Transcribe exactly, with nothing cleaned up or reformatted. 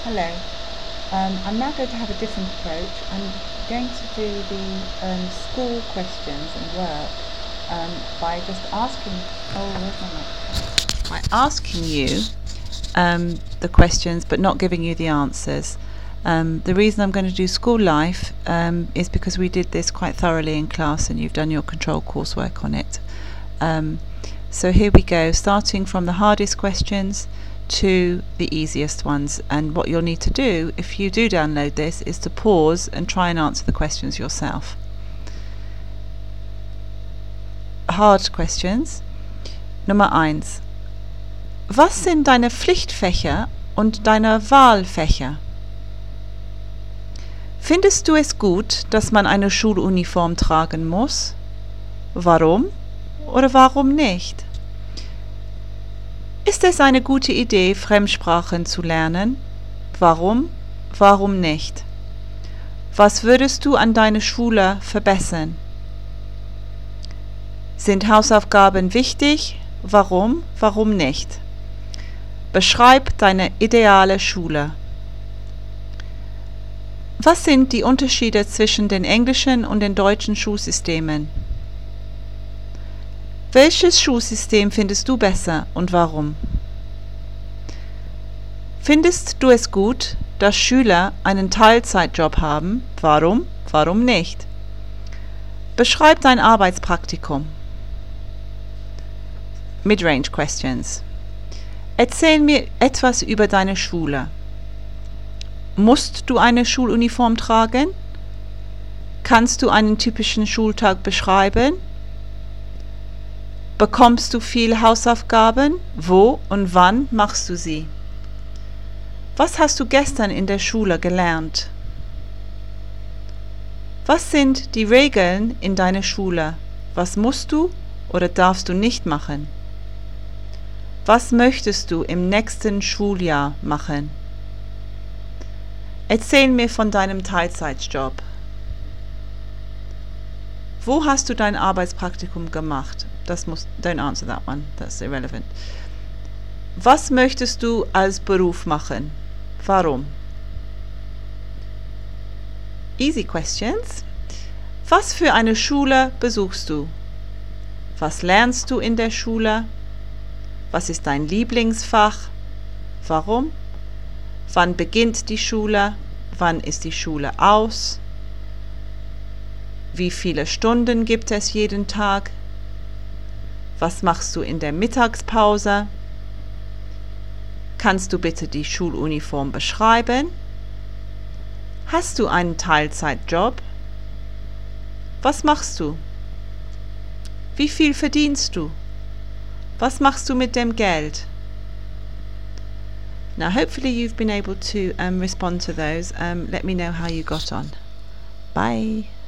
Hello. Um, I'm now going to have a different approach. I'm going to do the um, school questions and work um, by just asking. Oh, where's my mic? By asking you um, the questions, but not giving you the answers. Um, the reason I'm going to do school life um, is because we did this quite thoroughly in class, and you've done your control coursework on it. Um, so here we go, starting from the hardest questions to the easiest ones. And what you'll need to do, if you do download this, is to pause and try and answer the questions yourself. Hard questions. Nummer eins. Was sind deine Pflichtfächer und deine Wahlfächer? Findest du es gut, dass man eine Schuluniform tragen muss? Warum oder warum nicht? Ist es eine gute Idee, Fremdsprachen zu lernen? Warum? Warum nicht? Was würdest du an deiner Schule verbessern? Sind Hausaufgaben wichtig? Warum? Warum nicht? Beschreib deine ideale Schule. Was sind die Unterschiede zwischen den englischen und den deutschen Schulsystemen? Welches Schulsystem findest du besser und warum? Findest du es gut, dass Schüler einen Teilzeitjob haben? Warum? Warum nicht? Beschreib dein Arbeitspraktikum. Midrange Questions. Erzähl mir etwas über deine Schule. Musst du eine Schuluniform tragen? Kannst du einen typischen Schultag beschreiben? Bekommst du viel Hausaufgaben? Wo und wann machst du sie? Was hast du gestern in der Schule gelernt? Was sind die Regeln in deiner Schule? Was musst du oder darfst du nicht machen? Was möchtest du im nächsten Schuljahr machen? Erzähl mir von deinem Teilzeitjob. Wo hast du dein Arbeitspraktikum gemacht? Das muss, don't answer that one, that's irrelevant. Was möchtest du als Beruf machen? Warum? Easy questions. Was für eine Schule besuchst du? Was lernst du in der Schule? Was ist dein Lieblingsfach? Warum? Wann beginnt die Schule? Wann ist die Schule aus? Wie viele Stunden gibt es jeden Tag? Was machst du in der Mittagspause? Kannst du bitte die Schuluniform beschreiben? Hast du einen Teilzeitjob? Was machst du? Wie viel verdienst du? Was machst du mit dem Geld? Now, hopefully you've been able to um, respond to those. Um, let me know how you got on. Bye.